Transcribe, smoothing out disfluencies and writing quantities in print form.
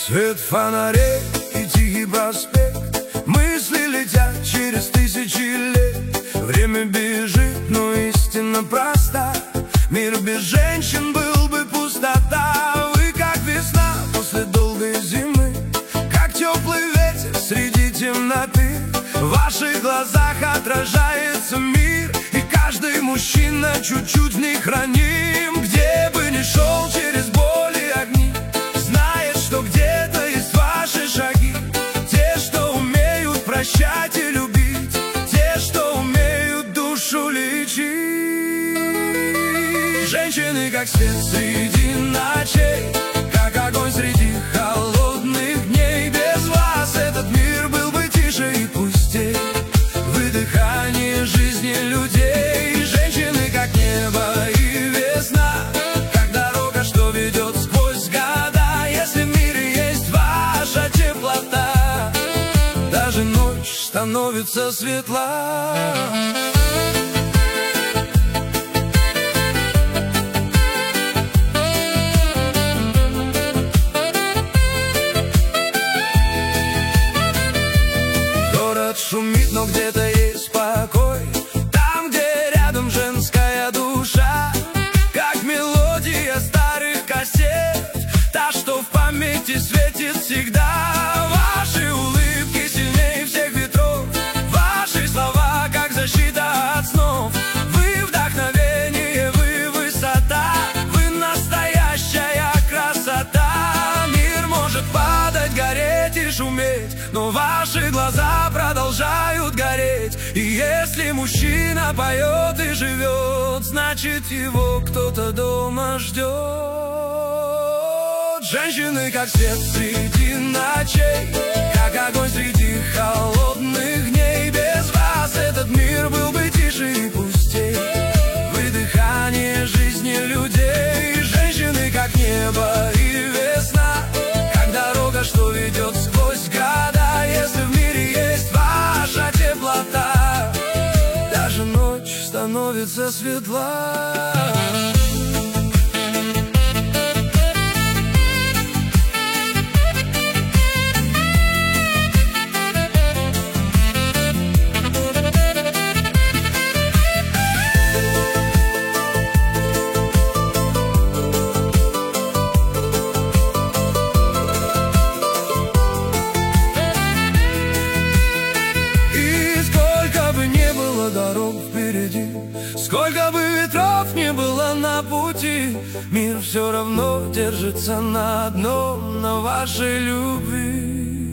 Свет фонарей и тихий проспект, мысли летят через тысячи лет. Время бежит, но истина проста: мир без женщин был бы пустота. Вы как весна после долгой зимы, как теплый ветер среди темноты. В ваших глазах отражается мир, и каждый мужчина чуть-чуть в них храним. Где бы ни шел через боль и огни, знает, что где-то есть ваши шаги. Те, что умеют прощать и любить, те, что умеют душу лечить. Женщины, как свет среди ночей, как огонь среди холодных дней. Без вас этот мир был бы тише и пустей. Вы дыхание жизни людей. Женщины, как небо и весна, как дорога, что ведет сквозь года. Если в мире есть ваша теплота, даже ночь становится светла. Шумит, но где-то есть покой, там, где рядом женская душа. Как мелодия старых кассет, та, что в памяти светит всегда. Ваши улыбки сильнее всех ветров, ваши слова, как защита от снов. Вы вдохновение, вы высота, вы настоящая красота. Мир может падать, гореть и шуметь, но ваши глаза продолжают гореть. И если мужчина поет и живет, значит его кто-то дома ждет. Женщины, как свет среди ночей, как огонь среди холодных дней. Без вас этот мир был бы тише и пустей. Вы дыхание жизни людей. Женщины, как небо и весна, как дорога, что ведет сквозь года. Если в мире есть ваша теплота, даже ночь становится светла. Дорог впереди, сколько бы ветров не было на пути, мир все равно держится на одном, на вашей любви.